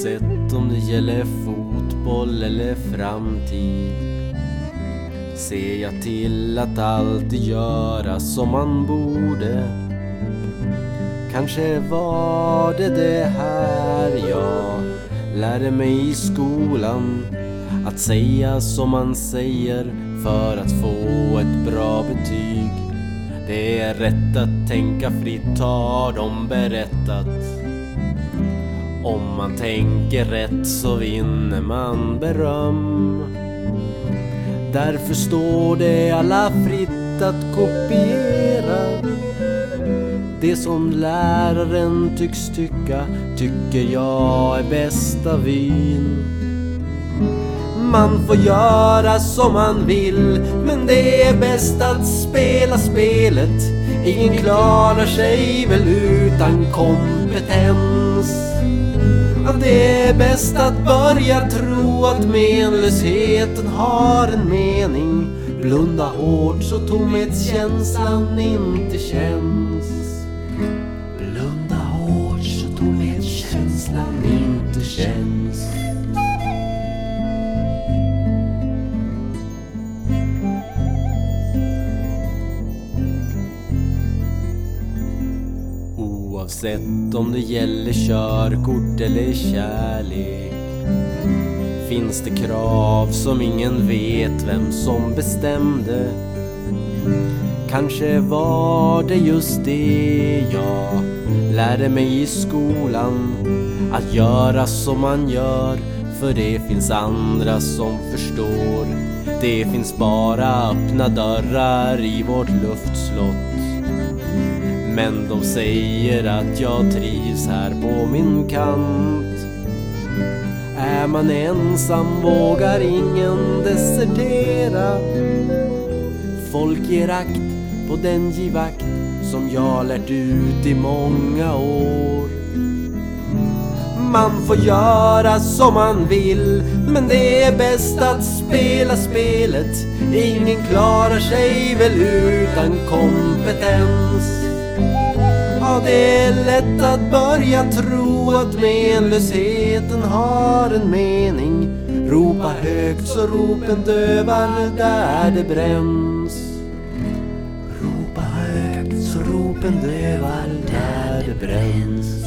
Oavsett om det gäller fotboll eller framtid ser jag till att alltid göra som man borde. Kanske var det här jag lärde mig i skolan, att säga som man säger för att få ett bra betyg. Det är rätt att tänka fritt, har de berättat. Om man tänker rätt så vinner man beröm. Därför står det alla fritt att kopiera. Det som läraren tycks tycka, tycker jag är bästa vyn. Man får göra som man vill, men det är bäst att spela spelet. Ingen klarar sig väl utan kompetens. Ja, det är bäst att börja tro att menlösheten har en mening. Blunda hårt så tomhetskänslan inte känns. Blunda hårt så tomhetskänslan inte känns. Oavsett om det gäller körkort eller kärlek finns det krav som ingen vet vem som bestämde. Kanske var det just det jag lärde mig i skolan, att göra som man gör, för det finns andra som förstår. Det finns bara öppna dörrar i vårt luftslott. Men de säger att jag trivs här på min kant. Är man ensam vågar ingen desertera. Folk ger akt på den givakt som jag lärt ut i många år. Man får göra som man vill, men det är bäst att spela spelet. Ingen klarar sig väl utan kompetens. Ja, det är lätt att börja tro att menlösheten har en mening. Ropa högt så ropen dövar där det bränns. Ropa högt så ropen dövar där det bränns.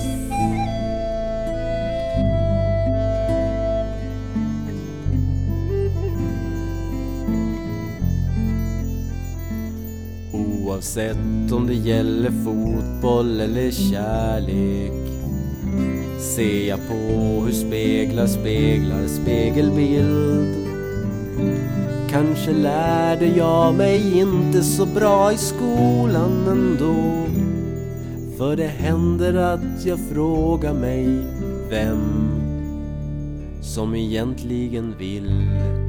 Oavsett om det gäller fotboll eller kärlek ser jag på hur speglar spegelbild. Kanske lärde jag mig inte så bra i skolan ändå, för det händer att jag frågar mig vem som egentligen vill.